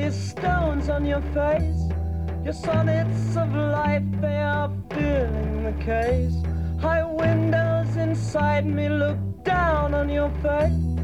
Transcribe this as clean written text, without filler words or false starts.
these stones on your face. Your sonnets of life, they are filling the case. High windows inside me look down on your face.